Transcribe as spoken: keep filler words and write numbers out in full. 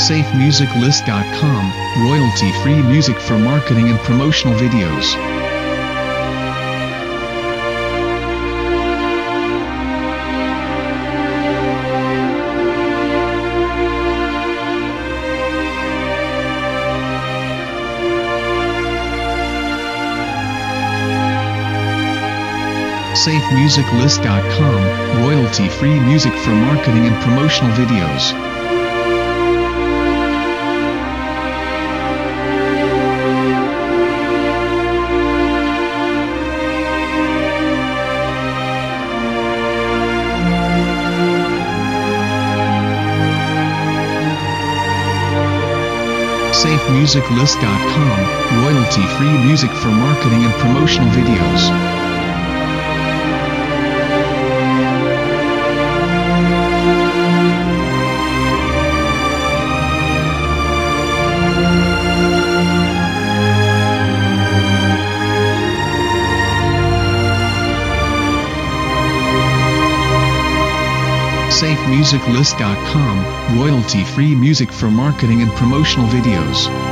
safe music list dot com, royalty-free music for marketing and promotional videos. safe music list dot com, royalty-free music for marketing and promotional videos. safe music list dot com, royalty-free music for marketing and promotional videos. safe music list dot com, royalty-free music for marketing and promotional videos.